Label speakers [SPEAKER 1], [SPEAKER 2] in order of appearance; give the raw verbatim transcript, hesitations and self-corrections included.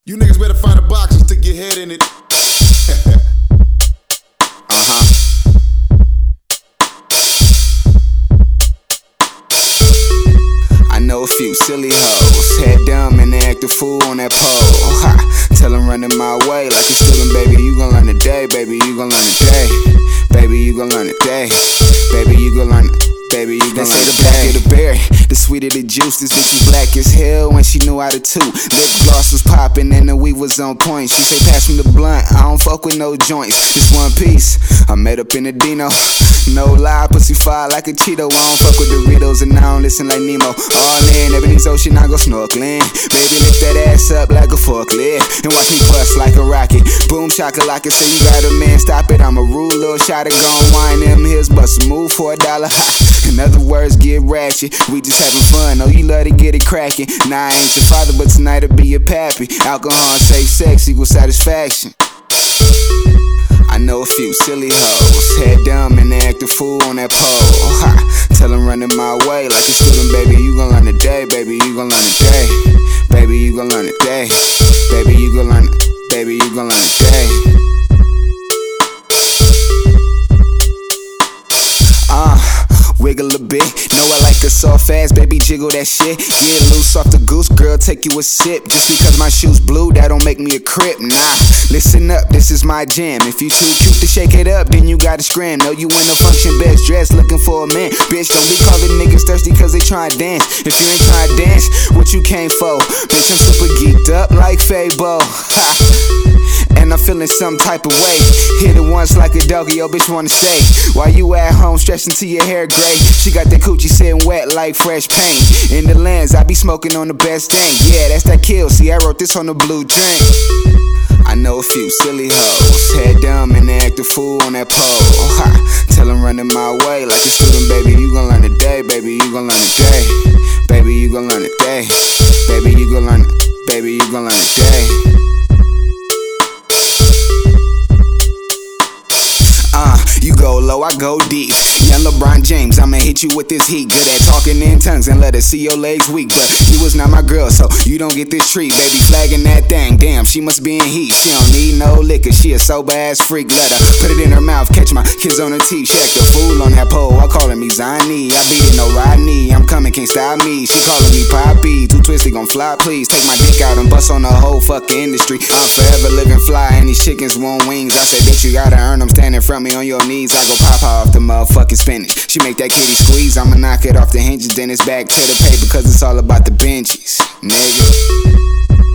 [SPEAKER 1] You niggas better find a box and stick your head in it.
[SPEAKER 2] Uh-huh. I know a few silly hoes, head dumb and they act a fool on that pole. Ha. Tell them running my way like a student, baby, you gon' learn today, baby, you gon' learn today. Baby, you gon' learn today. Baby, you gon' learn Baby, you gon' learn the blacker the berry, the sweeter the juice. This bitch was black as hell when she knew how to toot. Lip gloss was poppin' and the weed was on point. She say pass me the blunt, I don't fuck with no joints. This one piece, I met up in a Dino. No lie, pussy fire like a Cheeto. I don't fuck with Doritos and I don't listen like Nemo. All in, Ebony's ocean, I go snorkeling. Baby, lift that ass up like a forklift and watch me bust like a rocket. Boom shakalaka, say you got a man, stop it. I'm a rude little shot of gon' wine them hills, bust a move for a dollar. In other words, get ratchet. We just having fun. Oh, you love to get it cracking. Nah, I ain't your father, but tonight I'll be your pappy. Alcohol and safe sex equal satisfaction. I know a few silly hoes, head dumb and they act a fool on that pole. Ha. Tell them running my way like a student, baby, you gon' learn today, baby, you gon' learn today. Baby, you gon' learn today. Baby, you gon' learn, baby, you gon' learn today. Uh. Wiggle a bit, know I like it soft ass, baby, jiggle that shit. Get loose off the goose, girl, take you a sip. Just because my shoes blue, that don't make me a crip, nah. Listen up, this is my jam. If you too cute to shake it up, then you gotta scram. No, you in a function best dressed, looking for a man. Bitch, don't be calling niggas thirsty cause they tryna dance. If you ain't tryna dance, what you came for? Bitch, I'm super geeked up like Fabo. Ha. And I'm feeling some type of way. Hit it once like a doggy, yo bitch wanna stay. While you at home stretching till your hair gray. She got that coochie sitting wet like fresh paint. In the lens, I be smoking on the best thing. Yeah, that's that kill, see I wrote this on the blue drink. I know a few silly hoes, head dumb and they act a fool on that pole. Ha. Tell them running my way like a student, baby, you gon' learn today. Baby, you gon' learn today. Baby, you gon' learn today. Baby, you gon' learn, baby, you gon' learn today. Uh, you go low, I go deep. Young LeBron James, I'ma hit you with this heat. Good at talking in tongues and let her see your legs weak. But you was not my girl, so you don't get this treat. Baby flagging that thing, damn, she must be in heat. She don't need no liquor, she a sober ass freak. Let her put it in her mouth, catch my kids on her teeth. Check the fool on that pole, I callin' me Zani. I beat it, no Rodney, I'm coming, can't stop me. She calling me Poppy, too twisty, gon' fly, please. Take my dick out and bust on the whole fucking industry. I'm forever living fly, and these chickens want wings. I said, bitch, you gotta earn them, stand in front of me on your knees. I go pop her off the motherfucking spinach. She make that kitty squeeze, I'ma knock it off the hinges. Then it's back to the paper, cause it's all about the benches, nigga.